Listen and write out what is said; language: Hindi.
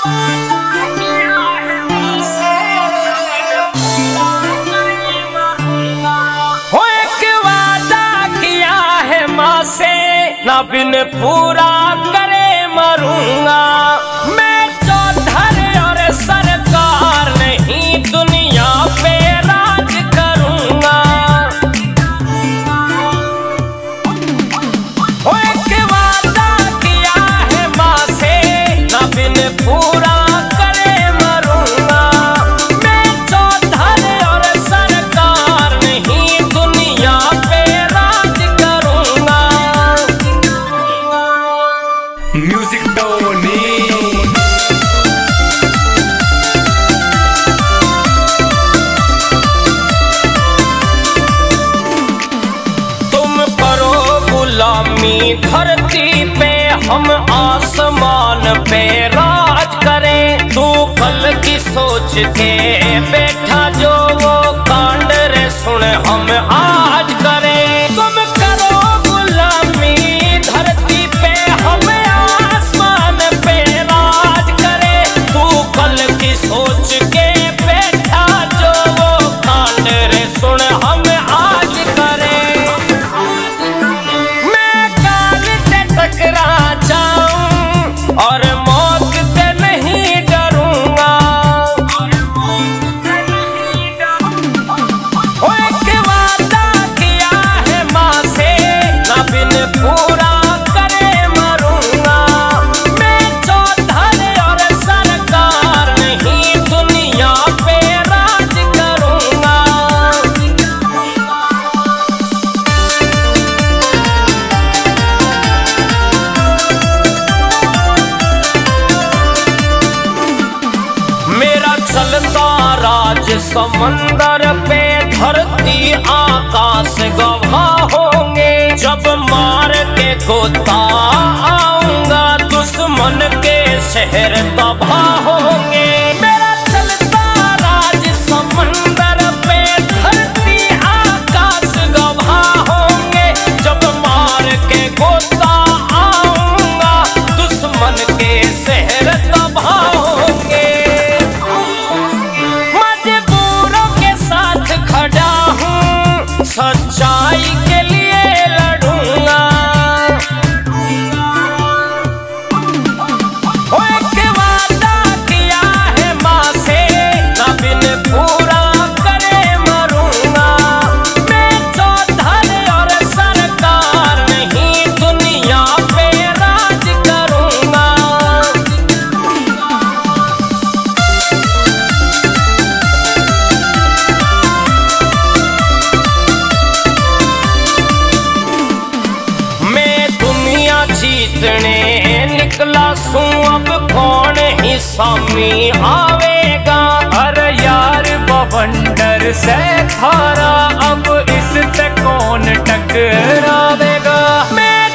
ना बिन पूरा करे मरूंगा। मैं चौधर और सरकार नहीं दुनिया पे राज करूंगा। ओ एक वादा किया है माँ से ना बिन पूरा करे मरूंगा। मैं चौधर और सरकार नहीं दुनिया पे राज करूंगा। म्यूजिक टोनी तुम करो गुलामी धरती पे हम आसमान पे राज करें। तू कल की सोच के बैठा जो वो कांड रे सुन हम आज करें। तुम करो गुलामी धरती पे हम आसमान पे राज करें। तू कल की सोच के बैठा जो वो कांड रे सुन हम आज करें। मैं काल से टकरा जाऊं और मौत से नहीं डरूंगा। ओ एक वादा किया है माँ से ना बिन पूरा करे मरूंगा। मैं चौधर और सरकार नहीं दुनिया पे राज करूंगा। मेरा चलता राज समंदर पे धरती आकाश गवाह होंगे। जब मार के गोता आऊंगा दुश्मन के शहर तबाह होंगे। मेरा चलता राज समंदर पे धरती आकाश गवाह होंगे। जब मार के गोता आऊंगा दुश्मन के शहर तबाह होंगे। मजबूरों के साथ खड़ा हूँ सच्चाई के लिए लड़ूंगा। ओ एक वादा किया है माँ से ना बिन पूरा करे मरूंगा। मैं चौधर और सरकार नहीं दुनिया पे राज करूंगा। मैं दुनिया जीतने निकला सूं अब कौन ही सामी आवेगा। अरे यार बवंडर से थारा अब इससे कौन टकरावेगा। मैं